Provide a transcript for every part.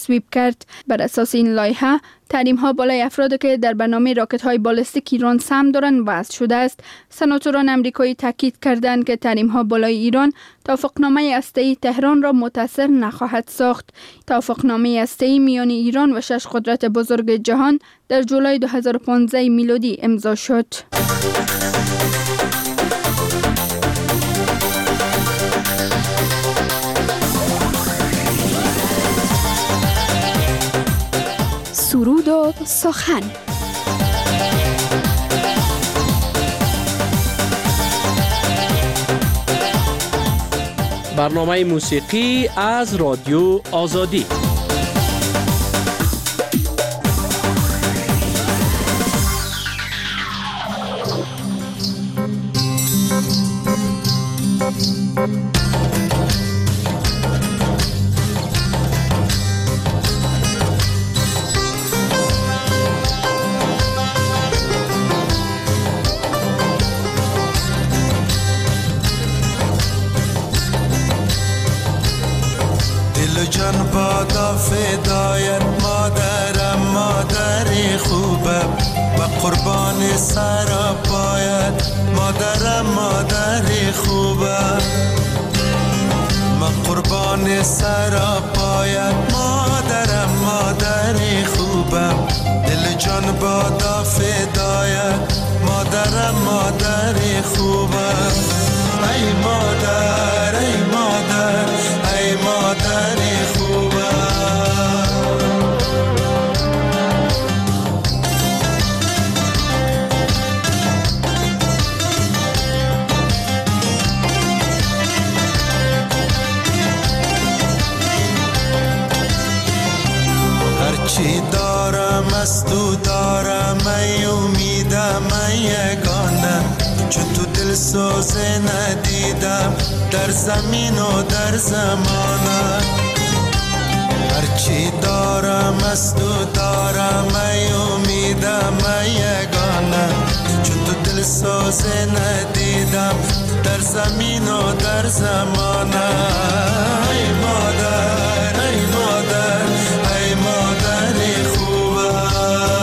تصویب کرد. بر اساس این لایحه تحریم ها بالای افرادی که در برنامه راکت های بالستیک ایران سهم دارند وضع شده است. سناتوران امریکایی تاکید کردند که تحریم ها بالای ایران توافقنامه هسته‌ای تهران را متاثر نخواهد ساخت. توافقنامه هسته‌ای میان ایران و 6 قدرت بزرگ جهان در جولای 2015 میلادی امضا شد. سرود و سخن. برنامه موسیقی از رادیو آزادی. جان بادا فدایت مادرم مادری خوبم و قربان سر پایت مادرم مادری خوبم من قربان سر پایت مادرم مادری خوبم دل جان بادا فدایت مادرم مادری خوبم ای مادر ای مادر ای مادری خوبم هرچی دارم از تو دارم ای امیدم ای یگانه چون تو دل سوزه ندیدم در زمین و در زمانه هرچی دارم از تو دارم ای امیدم ای یگانه چون تو دل سوزه ندیدم در زمین و در زمانه ای مادر ای مادر ای مادری خوبم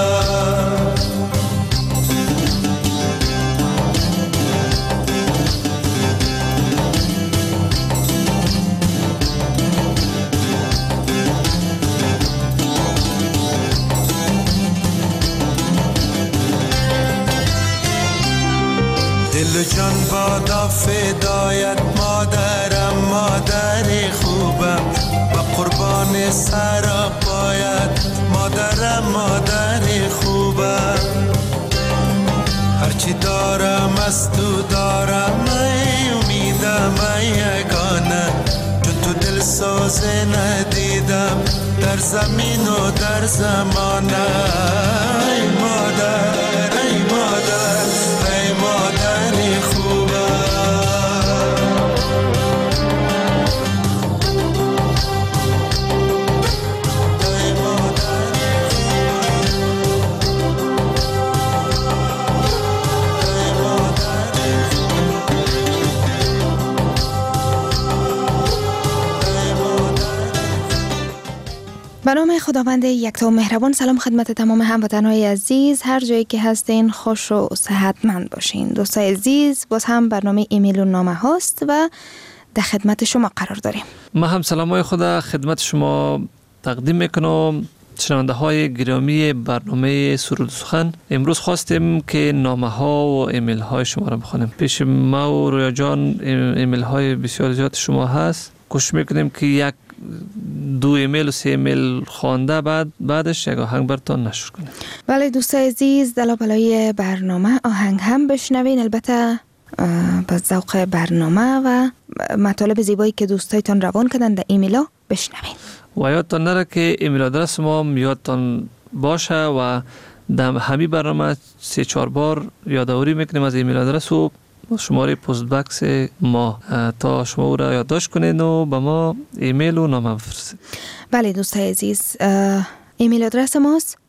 دل جان بادا فدایت مادرم مادری خوبم و قربان سر پایت مادرم مادری خوبم هرچی دارم از تو دارم ای امیدم ای یگانه چون تو دل سوزه ندیدم در زمین و در زمانه ای مادر ای مادر ای مادری خوبم به نام خداوند یکتا و مهربان. سلام خدمت تمام هموطنهای عزیز، هر جایی که هستین خوش و صحتمند باشین. دوستای عزیز، باز هم برنامه ایمیل و نامه هاست و در خدمت شما قرار داریم. ما هم سلامای خدا خدمت شما تقدیم میکنم. شنونده های گرامی برنامه سرود سخن، امروز خواستیم که نامه ها و ایمیل های شما را بخونیم. پیش ما و رویا جان ایمیل های بسیار زیاد شما هست. کوشش میکنیم که یک 2 ایمیل و 3 ایمیل خوانده بعدش یک آهنگ براتون نشر کنیم. بله دوستای عزیز، دلایل برنامه آهنگ هم بشنوین، البته به ذوق برنامه و مطالب زیبایی که دوستایتان روان کردن در ایمیلا بشنوین. و یادتان نره که ایمیل آدرس ما یادتان باشه و در همین برنامه 3-4 بار یادآوری میکنیم از ایمیل آدرس و شماره پست بکس ما تا شما او را یادداشت کنید و به ما ایمیل و نامه بفرستید. بله دوستای عزیز، ایمیل آدرس ماست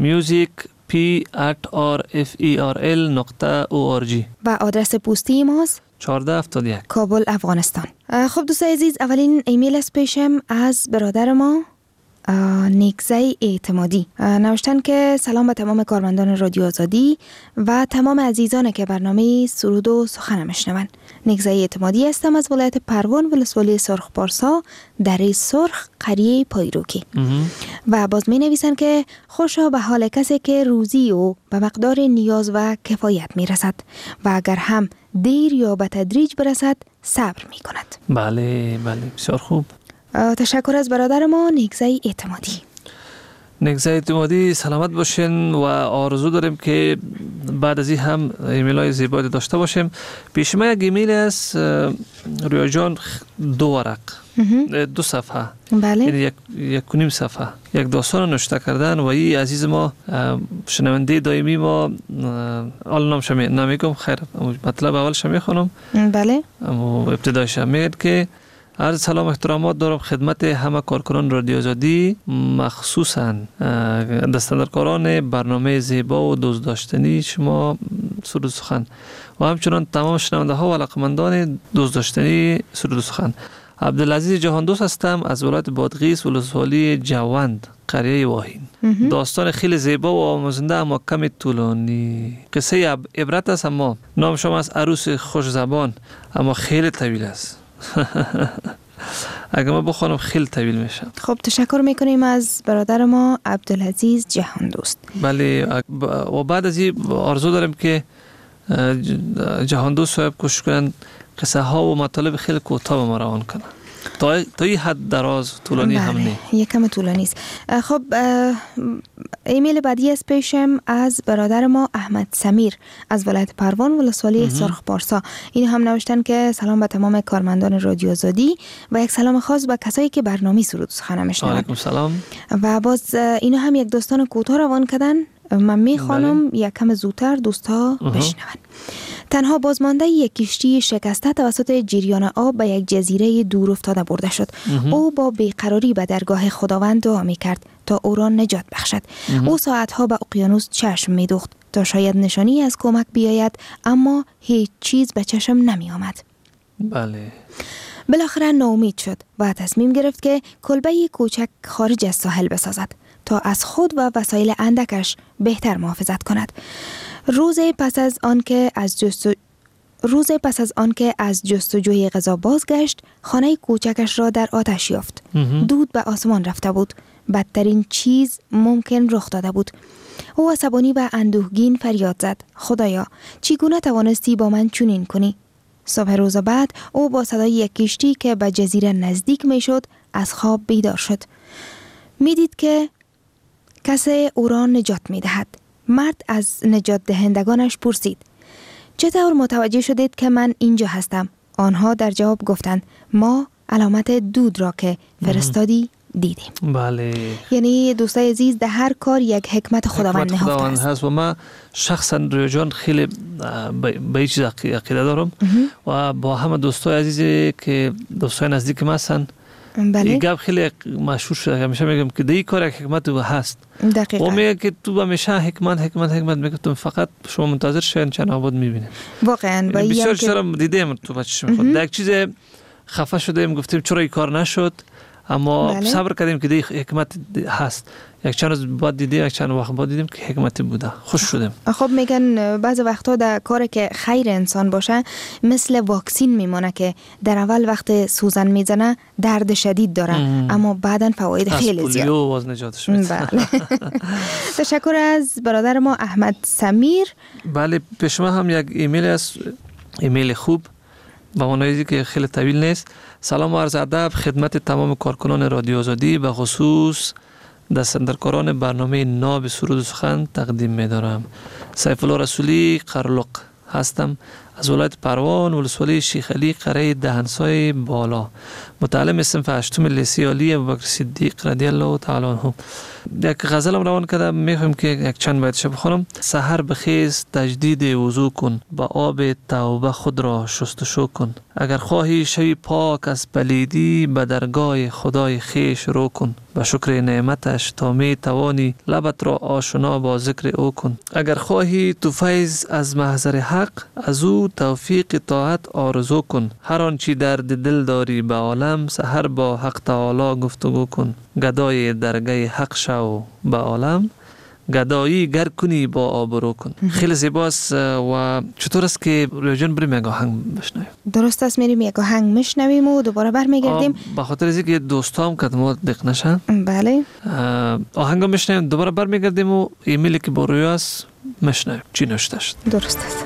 music@rferl.org و آدرس پستی ماست 1471 کابل افغانستان. خب دوستای عزیز، اولین ایمیل است پیشم از برادر ما نیکزه اعتمادی نوشتن که سلام به تمام کارمندان رادیو آزادی و تمام عزیزان که برنامه سرود و سخن میشنون. نیکزه اعتمادی هستم از ولایت پروان ولسوالی سرخ پارسا دره سرخ قریه پایروکی. و باز می نویسن که خوشا به حال کسی که روزی او به مقدار نیاز و کفایت می رسد و اگر هم دیر یا به تدریج برسد صبر می کند. بله بسیار خوب. تشکر از برادر ما نیکزه اعتمادی. نیکزه اعتمادی سلامت باشین و آرزو داریم که بعد از این هم ایمیل های زیبایی داشته باشیم. پیش ما یک ایمیل است رویا جان 2 ورق 2 صفحه، بله. یعنی یک و نیم صفحه یک داستان نوشته کردن و این عزیز ما شنونده دائمی ما حالا نامش نمیگم، خیر مطلب اولش میخونم. بله. اما ابتدایش میگه که عرض سلام احترامات دارم خدمت همه کارکنان رادیو آزادی، مخصوصاً دستاندرکاران برنامه زیبا و دوست داشتنی شما سرود سخن و همچنان تمام شنونده ها و علاقمندان دوست داشتنی سرود سخن. عبدالعزیز جهاندوست هستم از ولایت بادغیس ولسوالی جوند قریه واهین. داستان خیلی زیبا و آموزنده اما کمی طولانی. قصه عبرت است، اما نام شما از عروس خوش زبان اما خیلی طویل است. اگه ما بخونم خیلی طویل میشه. خب تشکر میکنیم از برادر ما عبدالعزیز جهاندوست. بله و بعد از این آرزو داریم که جهاندوست صاحب کوشش کنن قصه ها و مطالب خیلی کوتاه ما روان کنن تا این حد دراز طولانی هم نه. یکم طولانی است. خب ایمیل بعدی از پیشم از برادر ما احمد سمیر از ولایت پروان ولسوالی سرخ پارسا. این هم نوشتن که سلام به تمام کارمندان رادیو آزادی و یک سلام خاص به کسایی که برنامه سرود سخن میشنون. علیکم سلام. و باز اینا هم یک داستان کوتاه روان کردن. من میخوانم یک کم زودتر دوستا بشنون. تنها بازمانده یک کشتی شکسته توسط جریان آب به یک جزیره دور افتاده برده شد. او با بیقراری به درگاه خداوند دعا میکرد تا او را نجات بخشد. او ساعتها به اقیانوس چشم میدوخت تا شاید نشانی از کمک بیاید، اما هیچ چیز به چشم نمی آمد. بله. بالاخره ناامید شد و تصمیم گرفت که کلبه کوچک خارج از ساحل بسازد تا از خود و وسایل اندکش بهتر محافظت کند. روز پس از آنکه از جستجوی غذا بازگشت، خانه کوچکش را در آتش یافت. دود به آسمان رفته بود. بدترین چیز ممکن رخ داده بود. او عصبانی و اندوهگین فریاد زد: خدایا، چگونه توانستی با من چنین کنی؟ صبح روز بعد او با صدای یک کشتی که به جزیره نزدیک می شد از خواب بیدار شد. می دید که کسی او را نجات می دهد. مرد از نجات دهندگانش پرسید: چطور متوجه شدید که من اینجا هستم؟ آنها در جواب گفتند: ما علامت دود را که فرستادی دیدیم. بله. یعنی دوستای عزیز، در هر کار یک حکمت خداوند نهفته است. و من شخصا رویا جان خیلی به این چیز عقیده دارم و با همه دوستای عزیزی که دوستای نزدیک ما هستن. بله. این گپ خیلی مشهور شده. همیشه میگم که در این کار یک حکمت هست. دقیقاً. و میگه که تو همیشه حکمت میگم فقط شما منتظر شین چند آباد میبینید. واقعا. بسیار چرا دیدیم تو بچش میخواد. یک چیز خفه شدیم گفتیم چرا این کار نشد، اما صبر کردیم که دی حکمت هست. یک چند روز بعد دیدیم، یک چند وقت بعد دیدیم که حکمت بوده. خوش شدیم. خب میگن بعض وقتا در کار که خیر انسان باشه مثل واکسین میمونه که در اول وقت سوزن میزنه درد شدید داره اما بعداً فواید خیلی زیاد. از پولیو نجاتش میده. بله. تشکر از برادر ما احمد سمیر. بله، پیش ما هم یک ایمیل است، ایمیل خوب با معنایی که خیلی طویل نیست. سلام و عرض ادب خدمت تمام کارکنان رادیو آزادی، به خصوص دستاندرکاران برنامه ناب سرود سخن تقدیم می‌دارم. سیف الله رسولی قرلق هستم از ولایت پروان ولسوالی شیخ علی قریه دهنسای بالا. متعلم صنف 8 لیسه عالی ابوبکر صدیق رضی الله تعالی عنه. یک غزلم روان کردم، میخوام که یک چند بیتش بخونم. سحر بخیز تجدید وضو کن، با آب توبه خود را شستشو کن. اگر خواهی شوی پاک از پلیدی، به درگاه خدای خیش رو کن. به شکر نعمتش تا می توانی، لبت را آشنا با ذکر او کن. اگر خواهی تو فیض از محضر حق، از او توفیق طاعت آرزو کن. هر آنچه درد دل داری به عالم، سحر با حق تعالی گفتگو کن. گدای درگاه حق شو به عالم، گدایی گر کنی با آبرو کن. خیلی زیباست. و چطور است که رویا جان بریم یک آهنگ بشنویم؟ درست است، میریم یک آهنگ میشنویم و دوباره برمیگردیم. به خاطر از اینکه دوستام کدمات دق نشن، بله، آهنگ میشنویم، دوباره برمیگردیم و ایمیلی که با رویا است میشنویم چی نوشته شد. درست است.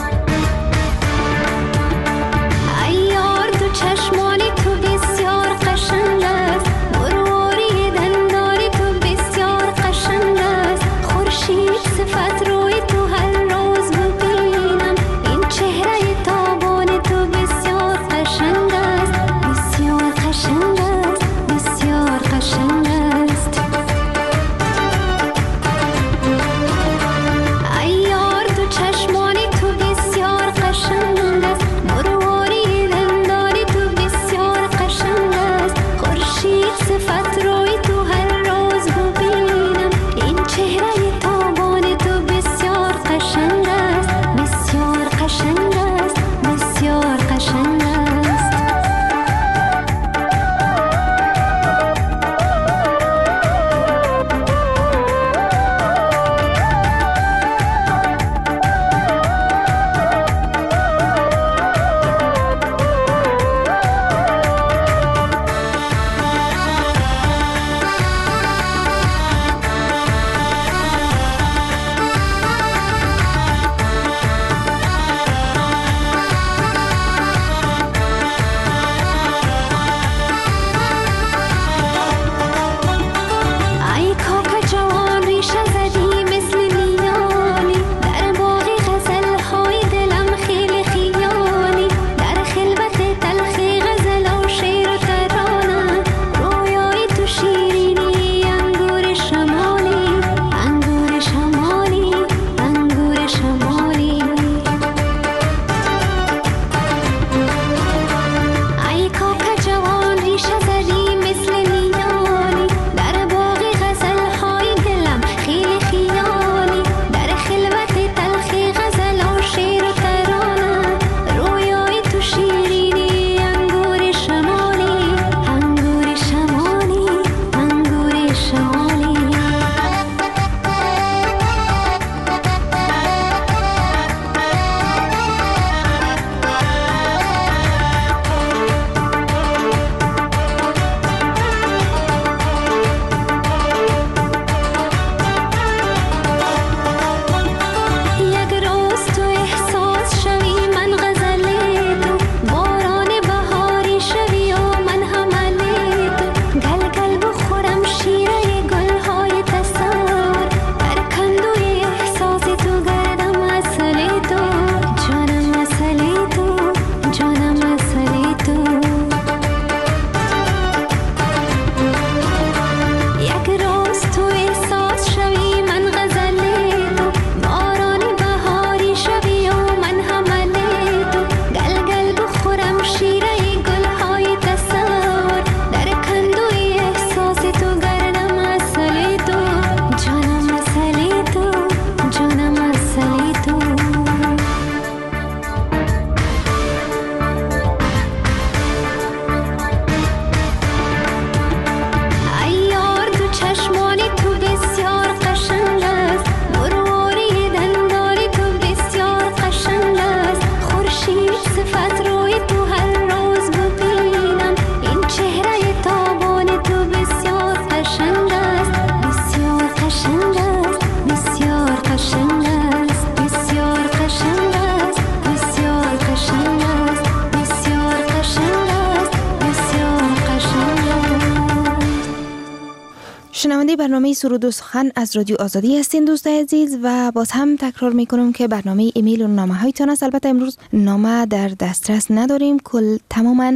شنونده برنامه سرود و سخن از رادیو آزادی هستین دوستان عزیز و باز هم تکرار میکنم که برنامه ایمیل و نامه هایتان است. البته امروز نامه در دسترس نداریم، تماما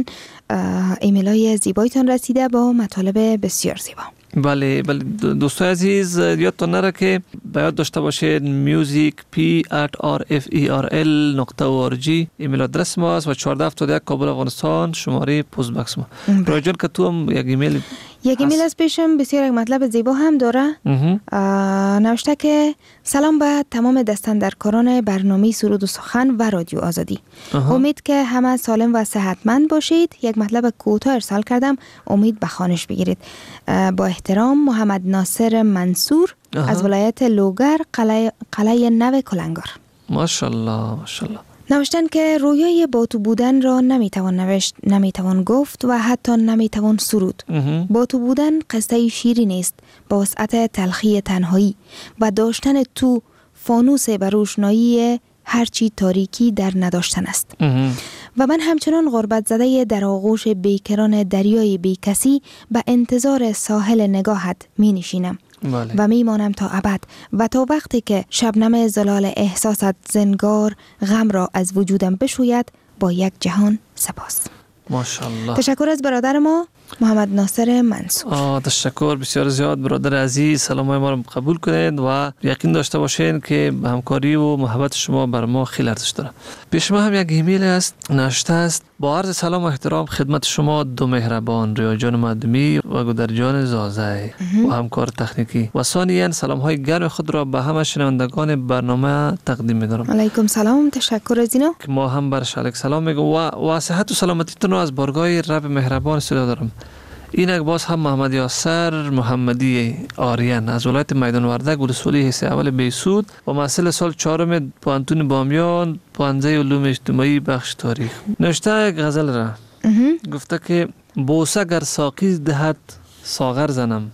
ایمیل های زیبایتان رسیده با مطالب بسیار زیبا. بله دوستان عزیز یادتان نره که باید داشته باشید music@rferel.org ایمیل آدرس ما است و 1471 کابل افغانستان شماره پست بکس ما. رویا جان که تو هم یک یک ایمیل از پیشم بسیار یک مطلب زیبا هم داره. نوشته که سلام به تمام دستاندرکاران برنامه سرود و سخن و رادیو آزادی. امید که همه سالم و صحتمند باشید. یک مطلب کوتاه ارسال کردم، امید به خوانش بگیرید. با احترام، محمد ناصر منصور از ولایت لوگر، قلعه نو کلنگار. ماشاءالله ماشاءالله. نوشتن که رویای با تو بودن را نمیتوان نوشت، نمیتوان گفت و حتی نمیتوان سرود. با تو بودن قصه شیرین است با وسعت تلخی تنهایی و داشتن تو فانوس بر روشنایی هرچی تاریکی در نداشتن است. و من همچنان غربت زده در آغوش بیکران دریای بیکسی به انتظار ساحل نگاهت می نشینم. بله. و میمانم تا ابد و تا وقتی که شبنم زلال احساست زنگار غم را از وجودم بشوید. با یک جهان سپاس. ماشاءالله. تشکر از برادر ما محمد ناصر منصور. تشکر بسیار زیاد برادر عزیز. سلامای ما رو قبول کنید و یقین داشته باشین که همکاری و محبت شما بر ما خیلی ارزش داره. پیش ما هم یک ایمیل است نوشته است: با عرض سلام و احترام خدمت شما دو مهربان، ریا جان مدمی و گودر جان زازه و همکار تکنیکی، و ثانیاً سلام های گرم خود را به همه شنوندگان برنامه تقدیم می‌دارم. علیکم سلام. تشکر از اینا. که ما هم برش علیک سلام میگم و صحت و سلامتیتون رو از بارگاه رب مهربان استفاده دارم. اینک باز هم محمد یاسر محمدی آریان از ولایت میدان وردک ولسوالی حصه اول بیسود و محصل سال 4 پانتون بامیان پانزه علوم اجتماعی بخش تاریخ. نوشته یک غزل را گفته که بوسه گر ساقی دهد ساغر زنم،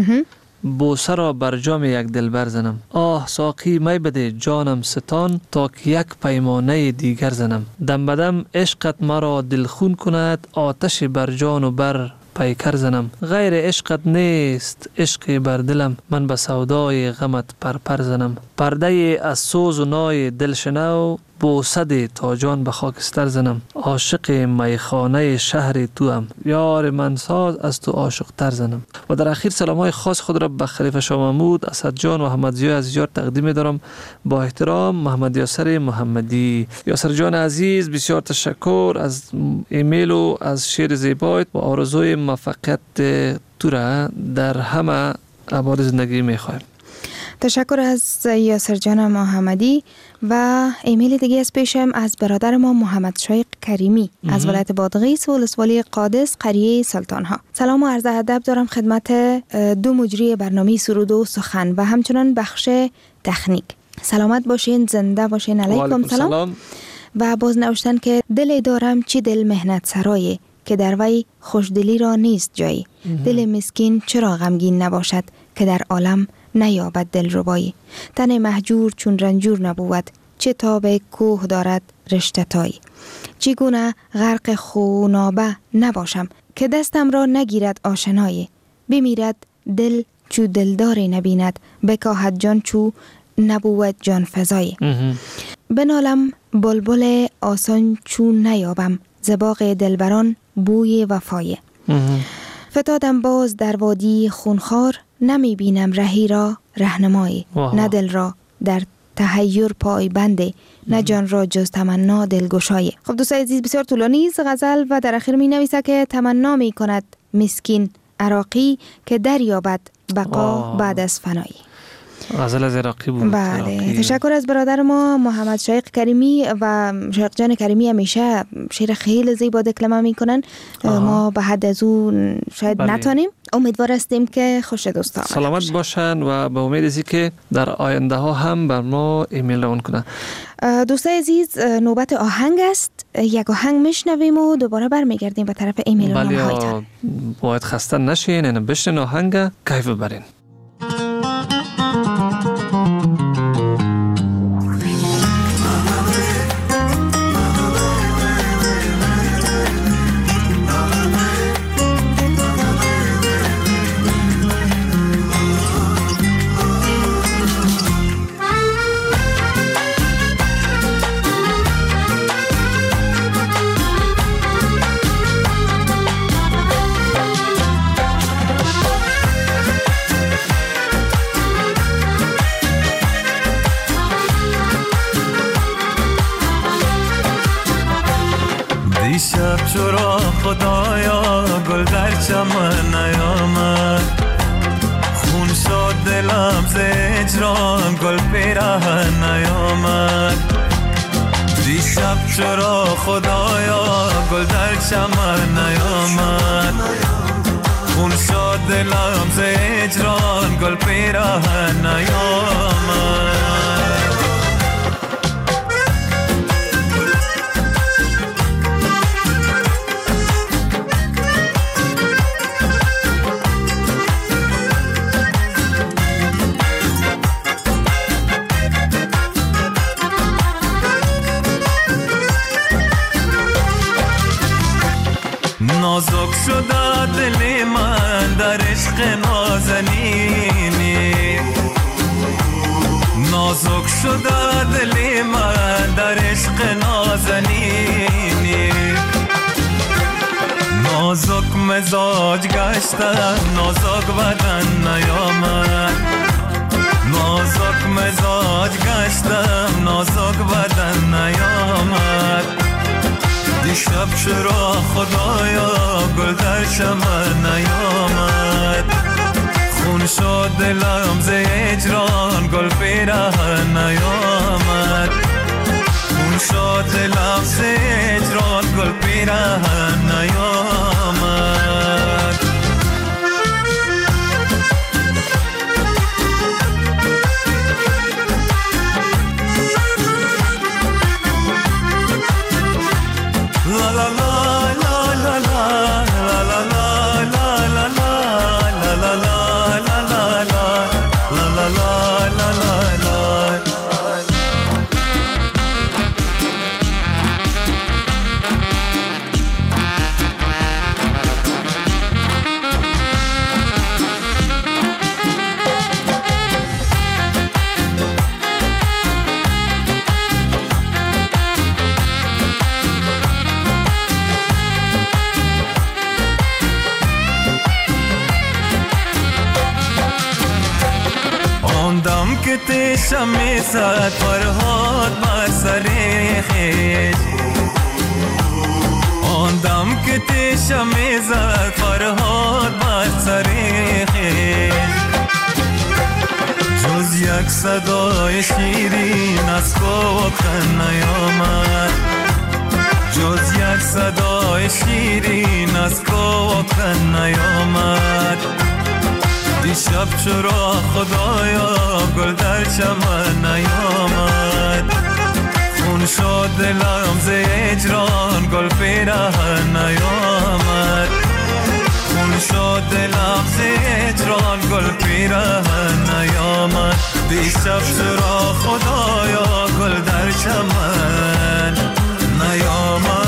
بوسه را بر جام یک دلبر زنم. آه ساقی می بده جانم ستان تا که یک پیمانه دیگر زنم. دم بدم عشقت مرا دلخون کند آتش بر جان و بر پیکر زنم. غیر عشقت نیست عشق بر دلم من به سودای غمت پرپر زنم. پرده از سوز و نای دلشنو بوسه تا جان به خاکستر زنم. عاشق میخانه شهر تو هم یار من ساز از تو عاشق تر زنم. و در اخیر سلام های خاص خود را به خلیفه شاه محمود، اسد جان و احمد ضیاء عزیزیار تقدیم دارم. با احترام محمد یاسر محمدی. یاسر جان عزیز بسیار تشکر از ایمیل و از شعر زیبایت و آرزوی موفقیت تو را در همه ابعاد زندگی میخوایم. تشکر از یاسر جان محمدی. و ایمیل دیگه از پیشم از برادر ما محمد شایق کریمی از ولایت بادغیس و ولسوالی قادس قریه سلطان ها. سلام و عرض ادب دارم خدمت دو مجری برنامه سرود و سخن و همچنان بخش تکنیک. سلامت باشین، زنده باشین. علیکم سلام. و باز نوشتن که دل دارم چی دل مهنت سرایه که در وی خوشدلی را نیست جایی. دل مسکین چرا غمگین نباشد که در عالم نیابد دلربایی. تن مهجور چون رنجور نبود چه تاب کوه دارد رشته تایی. چگونه غرق خونابه نباشم که دستم را نگیرد آشنایی. بمیرد دل چو دلداری نبیند بکاهد جان چو نبود جان فزایی. بنالم بلبل آسان چون نیابم زباغ دلبران بوی وفای. فتادم باز در وادی خونخوار نمی بینم رهی را رهنمایی. نه دل را در تحیر پای بنده نه جان را جز تمنا دلگشایی. خب دوستای عزیز بسیار طولانی است غزل و در اخیر می نویسه که تمنا می کند مسکین عراقی که دریابد بقا بعد از فنایی. غزل از عراقی بود. بله. تشکر از برادر ما محمد شایق کریمی و شایق جان کریمی. همیشه شعر خیلی زیبا دکلمه میکنن. ما به حد از اون شاید نتانیم. امیدوار هستیم که خوش دوستا سلامت باشن و به امید ازی که در آینده ها هم بر ما ایمیل اون کنن. دوستای عزیز نوبت آهنگ است. یک آهنگ میشنویم و دوباره برمیگردیم به طرف ایمیل و نامه هایتان. باید خسته نشین، اینو بشنن آهنگ کیف برین. چمن نیامد خون شد دلم ز هجران گل پیراهن نیامد دیشب چرا خدایا گل در چمن نیامد خون شد دلم ز هجران گل پیراهن نیامد نازک شده دل من در عشق نازنینی نازک شده دل من در عشق نازنینی نازک مزاج گشتم نازک بدن نیامد نازک مزاج گشتم نازک بدن نیامد دیشب چرا خدایا گل در چمن نیامد خون شد دلم ز هجران گل پیراهن نیامد خون شد دلم ز هجران گل پیراهن نیامد شمی زد فرهاد بر سر خیش آن دم که تی شمی زد فرهاد بر سر خیش جز یک صدای شیرین از کوکن نیامد جز یک صدای شیرین از کوکن نیامد دیشب چرا خدایا گل در چمن نیامد خون شد دلم ز هجران گل پیراهن نیامد خون شد دلم ز هجران گل پیراهن نیامد دیشب چرا خدایا گل در چمن نیامد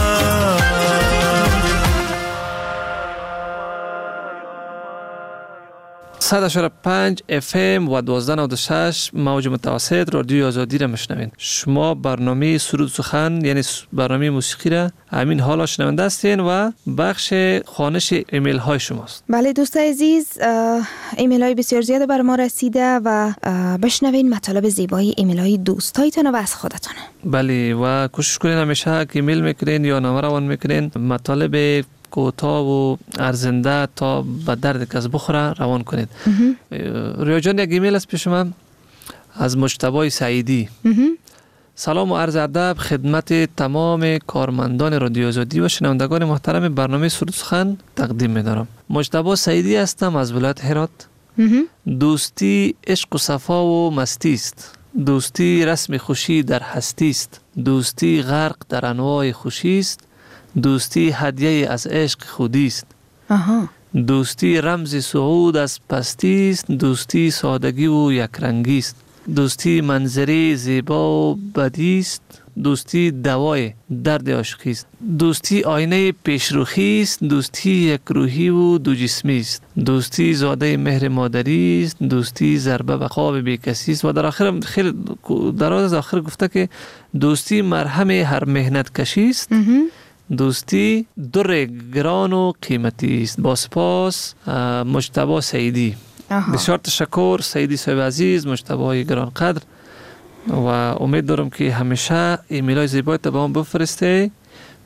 100.5 FM و 1296 موج متوسط رادیو آزادی را میشنوین. شما برنامه سرود سخن یعنی برنامه موسیقی را همین حالا شنونده هستین و بخش خوانش ایمیل های شماست. بله دوستان عزیز، ایمیل های بسیار زیاد بر ما رسیده و بشنوین مطالب زیبای ایمیل های دوستایتان و از خودتان. بله و کوشش کنین همیشه که ایمیل میکنین یا نامه روان میکنین مطالب کوتاه و ارزنده تا به درد کس بخوره روان کنید. رویا جان یک ایمیل است پیش من از مجتبی سعیدی. سلام و عرض ادب خدمت تمام کارمندان رادیو آزادی و شنوندگان محترم برنامه سرود سخن تقدیم می‌دارم. مجتبی سعیدی هستم از ولایت هرات. دوستی عشق و صفا و مستی است. دوستی رسم خوشی در هستی است. دوستی غرق در انواع خوشی است. دوستی هدیه از عشق خودی است. دوستی رمز صعود از پستی است. دوستی سادگی و یکرنگی است. دوستی منظری زیبا و بدی است. دوستی دوای درد عاشقی است. دوستی آینه پیشروخی است. دوستی یک روحی و دو جسمی است. دوستی زاده مهر مادری است. دوستی ضربه به خواب بیکسی است. و در آخر خیلی دراز از آخر گفته که دوستی مرهم هر مهنت کشی است. دوستی در گران و قیمتی است. با سپاس مجتبی سعیدی. بسیار تشکر سعیدی صاحب عزیز، مجتبی گران قدر، و امید دارم که همیشه ایمیل های زیبایت با هم بفرسته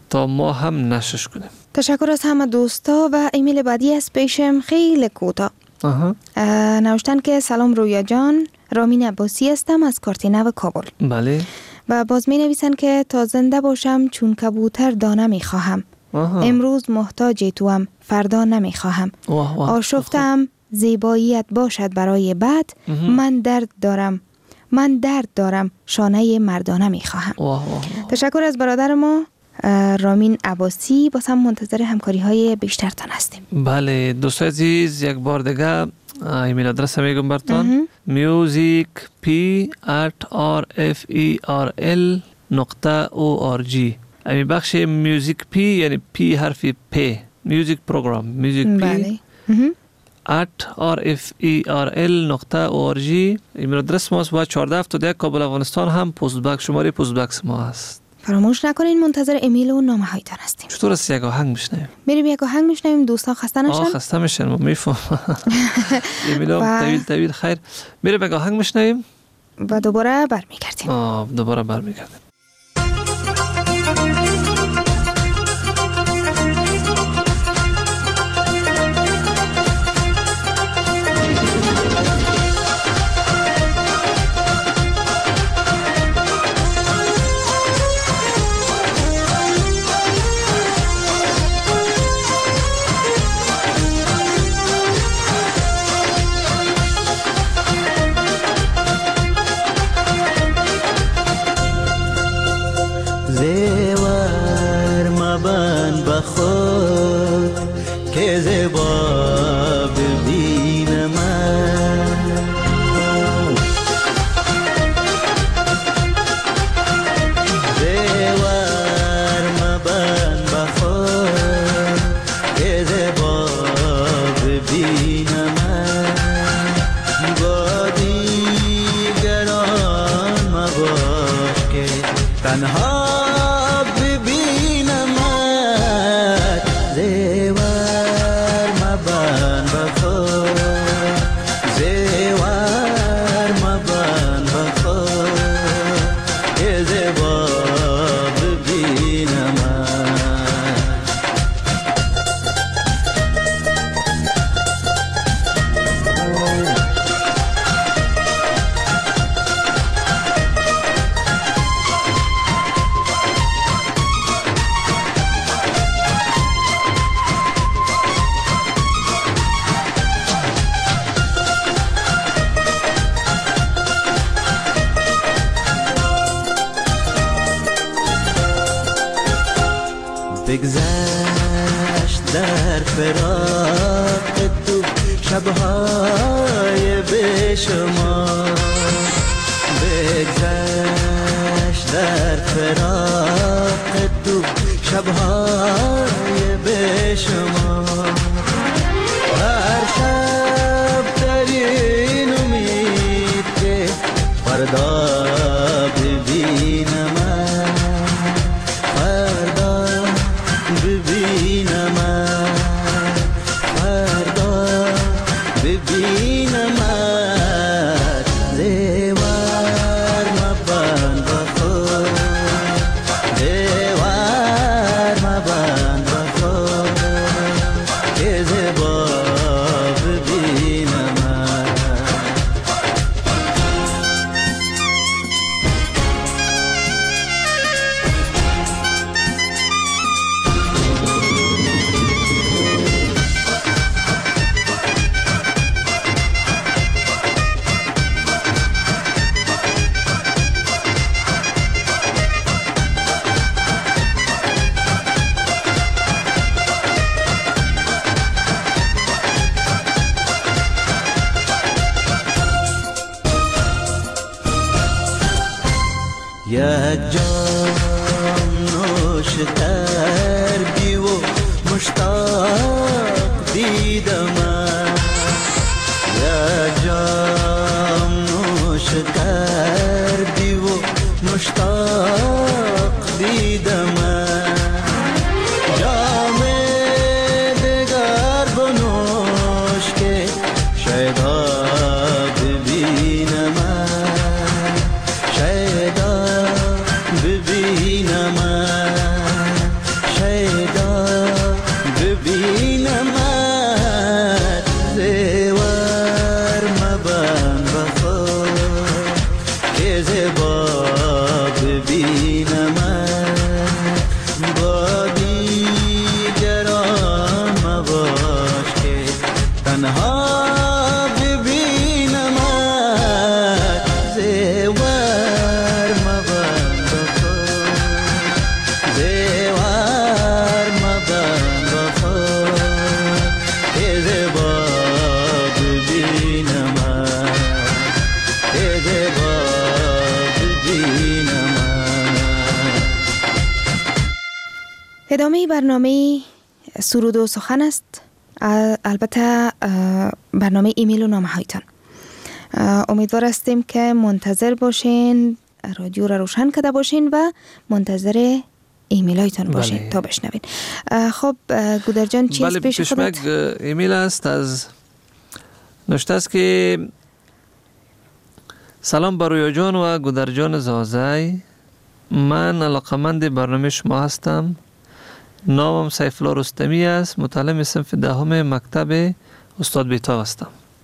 تا ما هم نشش کنیم. تشکر از همه دوستا و ایمیل بعدی از پیشم خیلی کوتاه. نوشتن که سلام رویا جان، رامین عباسی هستم از کارتینو کابل. بله. و باز می نویسن که تا زنده باشم چون کبوتر دانه می خواهم. امروز محتاج توام، فردا نمی خواهم. آشفتم زیباییت باشد برای بعد. من درد دارم شانه مردانه می خواهم. تشکر از برادر ما رامین عباسی. باز هم منتظر همکاری های بیشترتان هستیم. بله دوستان عزیز، یک بار دیگه ایمیل آدرس میگم براتون: musicp@rferl.org. امی بخش میوزیک پی یعنی پی حرفی پی، میوزیک پروگرام، میوزیک پی @rferl.org. ایمیل آدرس ماست. و 1471 کابل افغانستان هم پست بک شماره پست بکس ما هست. فراموش نکنین منتظر ایمیل و نامه هایتان هستیم. چطور است یک آهنگ میشنویم؟ میریم یک آهنگ میشنویم. دوستان خسته نشن. خسته میشن، میفهم. ایمیل طویل خیر. میریم یک آهنگ میشنویم و دوباره برمیگردیم. زیور مبن بخود که زیبا ببین من. زیور مبن بخود که زیبا ببین من. با دیگران مباش که تنها بگذشت در فراق تو شبهای بیشمار. بگذشت در فراق تو شبهای بیشمار. هر شب در این امید که فردا یک جام نوش کردی و مشتاق دیدم. یک جام نوش کردی و مشتاق دیدم. جام دگر بنوش که شاید بخور که زیبا ببینم با دیگران مباش که تنها ببینم زیور مبند بخور زیور مبند بخور که زیبا ببینم که زیبا ببینم. ادامه برنامه سرود و سخن است، البته برنامه ایمیل و نامه هایتان. امیدوار هستیم که منتظر باشین، رادیو را روشن کرده باشین و منتظر ایمیل هایتان باشین تا بشنوین. خب گودر جان چیز پیش خودت؟ ایمیل است از نوشته است که سلام بر رویا جان و گودر جان زازای، من علاقمند برنامه شما هستم. نامم سیف الله رستمی است، متعلم صنف دهم مکتب استاد بیتاب هستم.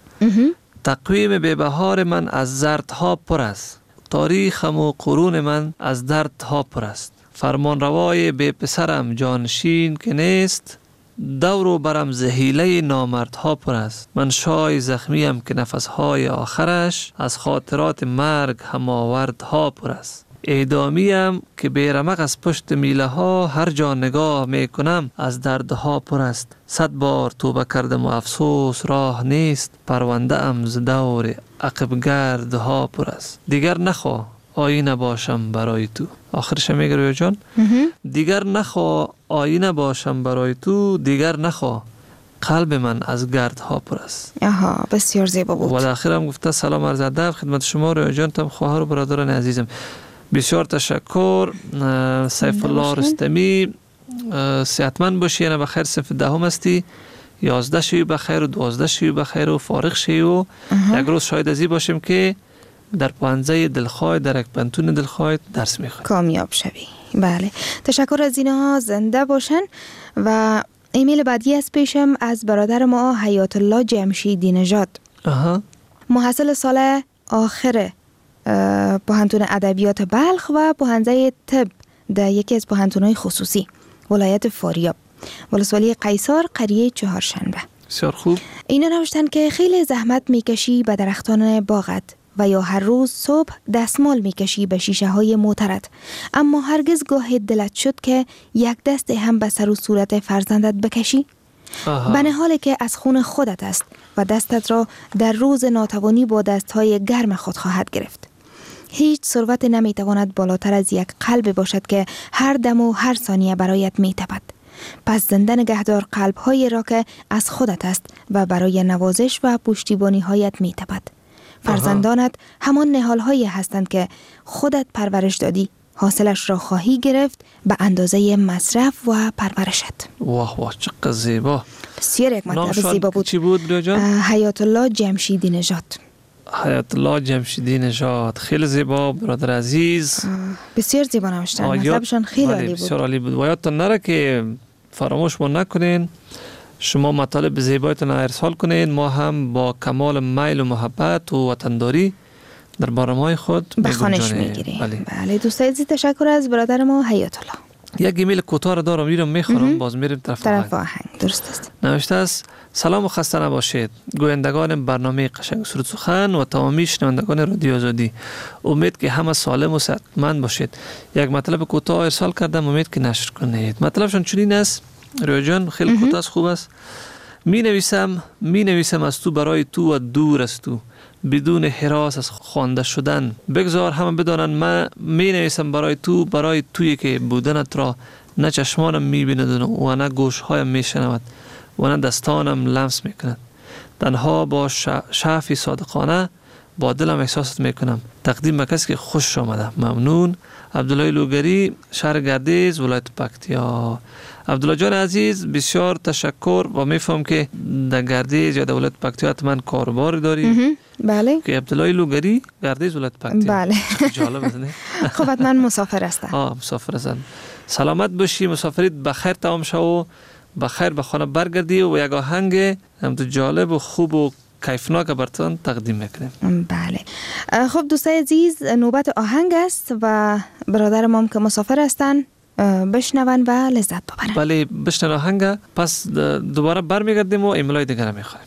تقویم بی‌بهار من از زردها پر است، تاریخم و قرون من از دردها پر است. فرمان روای بی پسرم جانشین که نیست، دور و برم زهیله نامردها پر است. من شای زخمیم که نفسهای آخرش از خاطرات مرگ هماوردها پر است. اعدامیم که بیرمق از پشت میله ها هر جا نگاه می کنم از دردها پر است. 100 بار توبه کردم و افسوس راه نیست، پرونده ام ز دور عقب گردها پر است. دیگر نخوا آینه باشم برای تو. آخرش میگه رویا جان دیگر نخوا آینه باشم برای تو، دیگر نخوا قلب من از گردها پر است. آها بسیار زیبا بود. و در آخر هم گفته سلام عرض ادب خدمت شما رویا جان، تم خواهر و برادران عزیزم. بسیار تشکر سیف الله رستمی، صحتمند باشی، یعنی بخیر صنف دهم هستی، 11 شوی بخیر و 12 شوی بخیر و فارغ شوی و یک روز شاید ازی باشیم که در پانزه دلخواه در یک پنتون دلخواه درس میخوای کامیاب شوی. بله تشکر از اینها، زنده باشن. و ایمیل بعدی از پیشم از برادر ما حیات الله جمشیدی نژاد، محصل سال آخر پوهنتون ادبیات بلخ و پوهنده طب در یکی از پوهنتون‌های خصوصی ولایت فاریاب، ولسوالی قیصر، قریه چهارشنبه. بسیار خوب. اینا نوشتن که خیلی زحمت میکشی به درختان باغت و یا هر روز صبح دستمال میکشی به شیشه های موترت، اما هرگز گاه دلت شد که یک دست هم به سر و صورت فرزندت بکشی؟ به حالی که از خون خودت است و دستت را در روز ناتوانی با دستهای گرم خود خواهد گرفت. هیچ ثروت نمیتواند بالاتر از یک قلب باشد که هر دم و هر ثانیه برایت میتپد. پس زنده نگهدار قلب‌هایی را که از خودت است و برای نوازش و پشتیبانی هایت میتپد. فرزندانت همان نهال‌هایی هستند که خودت پرورش دادی، حاصلش را خواهی گرفت به اندازه مصرف و پرورشت. واه واه چقدر زیبا. بسیار یک مطلب زیبا بود. چی بود رویا جان؟ حیات الله جمشیدی نژاد. حیات الله جمشیدی نژاد، خیلی زیبا برادر عزیز. بسیار زیبا نوشتن، مطلبشان خیلی عالی بود. بسیار عالی بود. و یادتون نره که فراموش ما نکنین شما مطالب زیبایتون ارسال کنین، ما هم با کمال میل و محبت و وطنداری در برنامه‌های خود به خوانش میگیریم. بله دوستای عزیز تشکر از برادر ما حیات الله. یک ایمیل کوتاه دارم میخونم باز میریم طرف آهنگ. درست است. نوشته است سلام و خسته نباشید گویندگان برنامه قشنگ سرود سخن و تمامی شنوندگان رادیو آزادی، امید که همه سالم و صحتمند باشید. یک مطلب کوتاه ارسال کردم، امید که نشر کنید. مطلبشون چنین است رویا جان، خیلی کوتاه است، خوب است. می نویسم از تو برای تو و دور از تو، بدون هراس از خوانده شدن. بگذار همه بدانند من می نویسم برای تو، برای تویی که بودنت را نه چشمانم می بیند و نه گوشهایم می شنود و نه دستانم لمس می کند. تنها با شعفی صادقانه با دلم احساست می کنم. تقدیم به کسی که خوش آمده. ممنون. عبدالله لوگری، شهر گردیز، ولایت پکتیا. عبدالله جان عزیز بسیار تشکر و میفهم که در گردیز یا در ولایت پکتیا حتما کاربار داری. بله. که عبدالله لوگری، گردیز، ولایت پکتیا. بله. جالب است نه؟ خب حتما مسافر هستن. مسافر هستن. سلامت باشی، مسافریت بخیر تمام شو و بخیر به خانه برگردی و یک آهنگ هم تو جالب و خوب و کیفناک براتون تقدیم میکنیم. بله. خب دوستای عزیز، نوبت آهنگ است و برادر ما که مسافر هستن بشنون و لذت ببرن. بله بشنون آهنگ، پس دوباره برمیگردیم و ایمیلای دیگر میخوایم.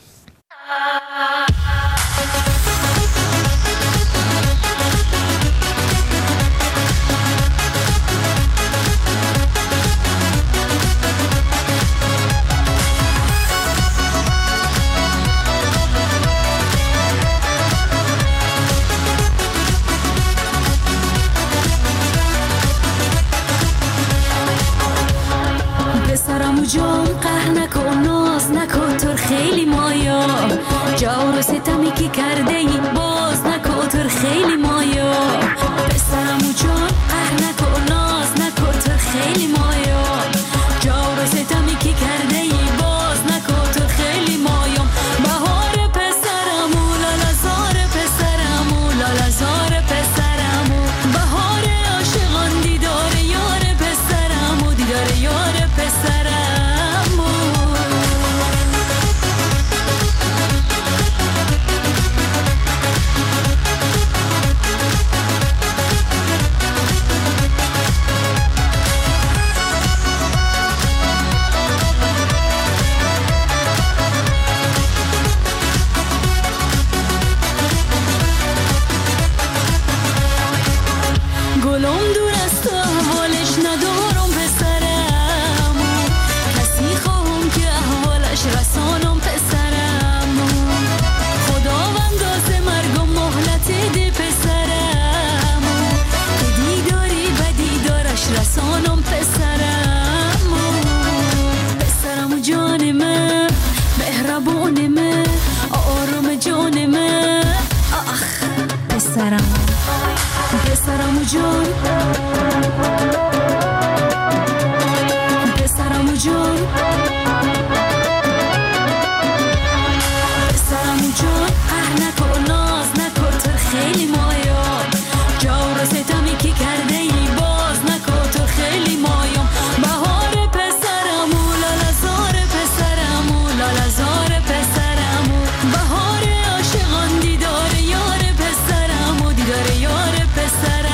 جان قهر نکن، ناز نکن، تو خیلی مایا جور و ستمی که کرده ای باز نکن، تو خیلی مایا پسرم جان قهر نکن، ناز نکن، تو خیلی مایا جور و ستمی که کرده ای باز نکن، تو خیلی مایا بهار پسرم و لالازار پسرم و لالازار پسرم و بهار عاشقان دیدار یار پسرم و دیدار یار پسرم. گلم دور از تو احوالش ندارم پسرم، کسی خواهم که احوالش رسانم پسرم، خداوند از مرگم مهلت ده پسرم، که دیداری به دیدارش رسانم پسرم. پسرم جان من، مهربان من، آرام جان من، آخ پسرم پسرم جان، پسرم جان، پسرم جان قهر نکن، ناز نکن، تو خیلی مایا جور و ستمی که کرده ای باز نکن، تو خیلی مایا بهار پسرم و لالازار پسرم و لالازار پسرم و بهار عاشقان دیدار یار پسرم و دیدار یار پسرم.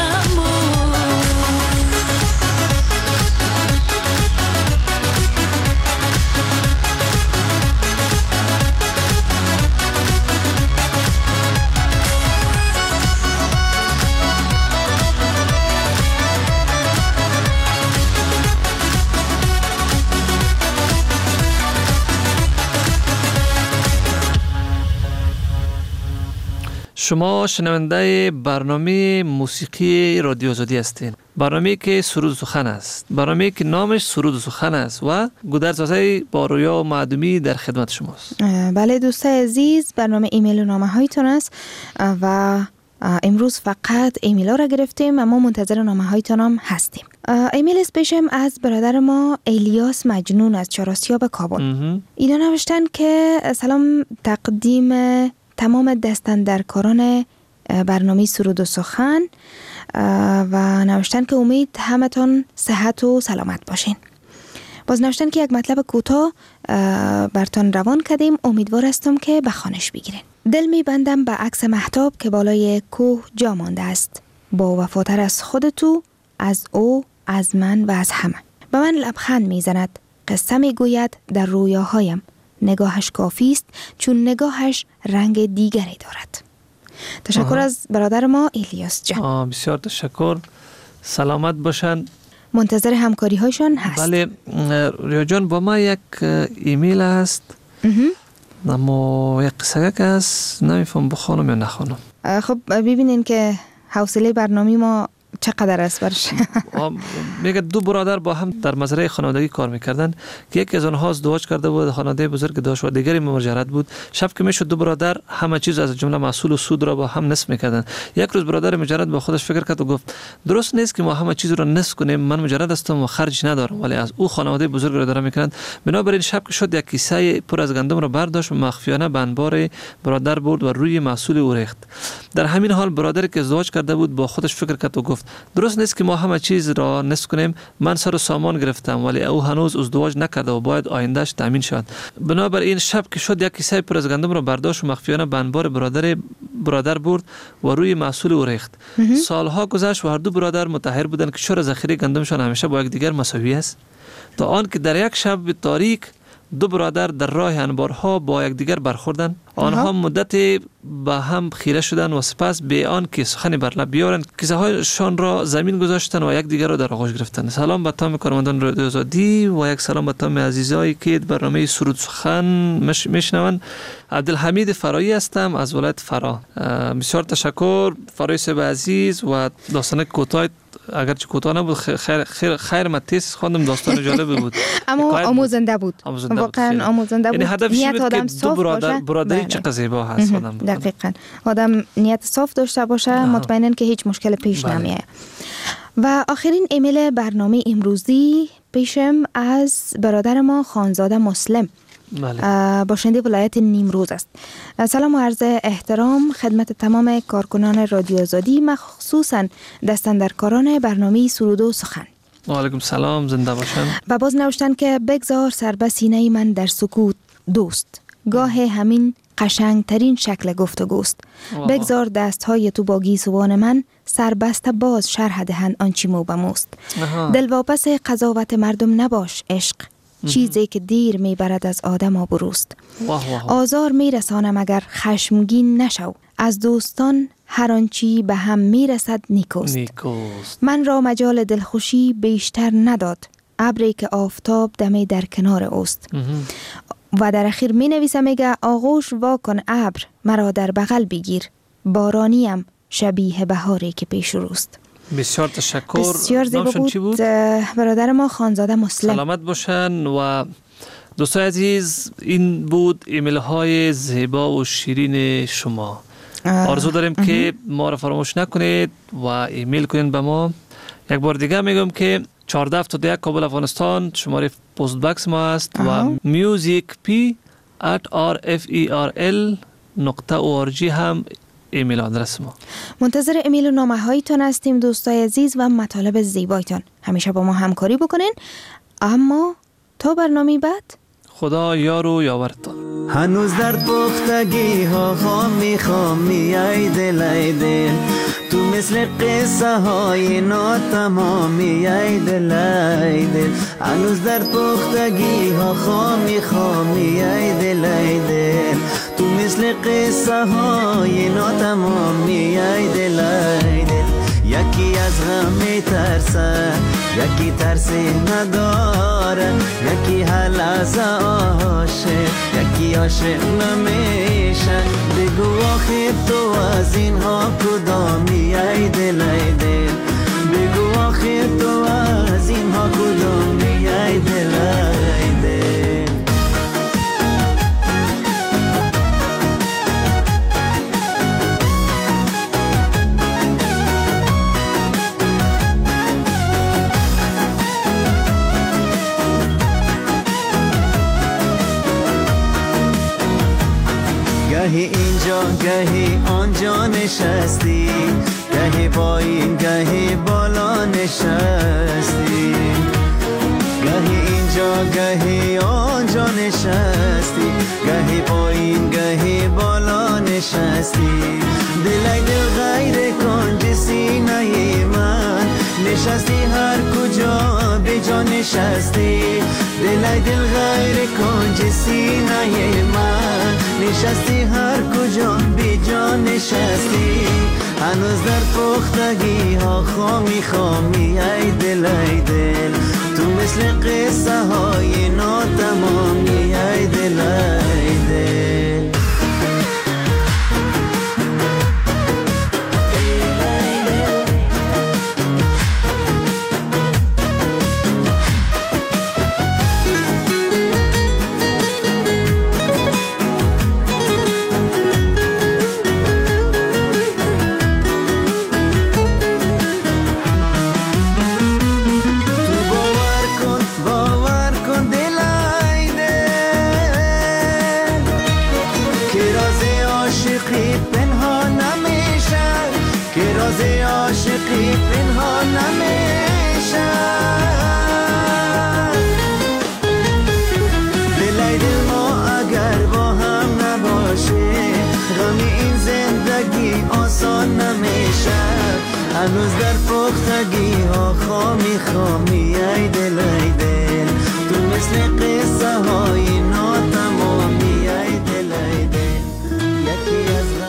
شما شنونده برنامه موسیقی رادیو آزادی هستین. برنامه که سرود و سخن است، برنامه که نامش سرود و سخن است و گودرزاده با رویا و معدومی در خدمت شماست. بله دوستای عزیز، برنامه ایمیل و نامه هایتون است و امروز فقط ایمیل ها را گرفتیم، اما منتظر نامه هایتون هم هستیم. ایمیل پیشم از برادر ما الیاس مجنون از چهارآسیاب کابل. اینا نوشتن که سلام تقدیم تمام دستاندرکاران برنامه سرود و سخن و نوشتن که امید همتون صحت و سلامت باشین. باز نوشتن که یک مطلب کوتاه برتان روان کردیم، امیدوار هستم که به خوانش بگیرین. دل می بندم به عکس مهتاب که بالای کوه جا مانده است، با وفاتر از خودتو، از او، از من و از همه. به من لبخند می زند، قصه می گوید در رویاهایم، نگاهش کافی است چون نگاهش رنگ دیگری دارد. تشکر از برادر ما الیاس جان. بسیار تشکر، سلامت باشن، منتظر همکاری هایشان هست. بله ریا جان، با ما یک ایمیل هست اما یک قصه که هست، نمیفهم بخوانم یا نخوانم. خب ببینین که حوصله برنامه ما چقدر است برش. میگه دو برادر با هم در مزرعه خانوادگی کار میکردن که یکی از آنها ازدواج کرده بود، خانواده بزرگ داشت و دیگری مهاجرت بود. شب که میشد دو برادر همه چیز از جمله محصول و سود را با هم نصف میکردن. یک روز برادر مجرد با خودش فکر کرد و گفت درست نیست که ما همه چیز را نصف کنیم، من مجرد هستم و خرج ندارم ولی از او خانواده بزرگ را دارم میکنند. بنابراین شب که شد یک کیسه پر از گندم را برداشت و مخفیانه به انبار برادر برد و روی محصول او ریخت. در همین حال برادری که ازدواج کرده بود با خودش فکر کرد و گفت درست نیست که ما همه چیز را نصف کنیم. من سر و سامان گرفتم ولی او هنوز ازدواج نکرده و باید آیندهش تامین شود. بنابراین شب که شد یک کیسه پر از گندم را برداشت و مخفیانه به انبار برادر برد و روی محصول او ریخت. سالها گذشت و هر دو برادر متحیر بودند که چرا ذخیره گندمشان همیشه با یکدیگر مساوی است، تا آنکه در یک شب تاریک دو برادر در راه انبارها با یکدیگر برخوردند. آنها مدتی به هم خیره شدند و سپس به آن که سخنی بر لب بیارند کیسه هایشان را زمین گذاشتند و یکدیگر را در آغوش گرفتند. سلام به تمام کارمندان رادیو آزادی و یک سلام به تمام عزیزایی که برنامه سرود سخن میشنوند. عبدالحمید فرایی هستم از ولایت فرا. بسیار تشکر فرایی صاحب عزیز و داستان کوتاه اگرچه کوتاه نبود خیر من تیز خواندم، داستان جالب بود اما آموزنده بود، واقعا آموزنده بود. یعنی هدفش این بود که دو برادری چقدر زیبا هست. دقیقاً آدم نیت صاف داشته باشه مطمئناً که هیچ مشکل پیش نمیاد. و آخرین ایمیل برنامه امروزی پیشم از برادر ما خانزاده مسلم، باشنده ولایت نیمروز است. سلام و عرض احترام خدمت تمام کارکنان رادیو آزادی، مخصوصاً دستاندرکاران برنامه سرود و سخن. و علیکم سلام، زنده باشن. و باز نوشتن که بگذار سر به سینه من در سکوت دوست، گاه همین قشنگترین شکل گفتگوست. بگذار دستهای تو با گیسوان من سربسته باز شرح دهند آنچی مو بموست. دلواپس قضاوت مردم نباش عشق، چیزی که دیر میبرد از آدم آبروست. آزار میرسانم اگر خشمگین نشو، از دوستان هر آنچی به هم میرسد نیکوست. من را مجال دلخوشی بیشتر نداد ابری که آفتاب دمی در کنار اوست. و در اخیر می نویسم میگه آغوش واکن ابر مرا در بغل بگیر، بارانیم شبیه بهاری که پیش روست. بسیار تشکر. بسیار زیبا بود برادر ما خانزاده مسلم. سلامت باشن. و دوستای عزیز این بود ایمیل های زیبا و شیرین شما. آرزو داریم که ما را فراموش نکنید و ایمیل کنید به ما. یک بار دیگه میگم که 1471 کابل افغانستان شماره پست باکس ما است و musicp@rferl.org هم ایمیل آدرس ما. منتظر ایمیل و نامه هایتان هستیم دوستای عزیز و مطالب زیبایتان. همیشه با ما همکاری بکنین. اما تا برنامه بعد خدا یار و یاورتان. هنوز در پختگی ها میخوام ای دل ای دل، تو مثل قصه های ناتمامی ای دل ای دل. هنوز در پختگی ها میخوام ای دل ای دل، تو مثل قصه های ناتمامی ای دل ای دل. یکی از غم میترسه، یکی ترسی نداره، یکی هر لحظه عاشق، یکی عاشق نمیشه. بگو آخه تو از اینها کدامی ای دل ای دل، بگو آخه تو از اینها کدامی ای دل ای دل. گهی اینجا گهی آنجا نشستی، گهی با این گهی بالا نشستی، گهی اینجا گهی آنجا نشستی، گهی با این گهی بالا نشستی. دلای دل غیر کنج سینه من نشستی، هر کجا به جا نشستی. دلای دل غیر کنج سینه من نشستی، هر کجا به جا نشستی. هنوز در پختگی ها خامی ای دل ای دل، تو مثل قصه های ناتمامی ای دل ای دل. باور کن دل ای دل، عاشقی پنهان نمیشه دلای دل ما اگر با هم نباشه غم این زندگی آسان نمیشه هنوز در پختگی ها خامی خامی ای دل تو مثل قصه های ناتمامی ای دل یکی از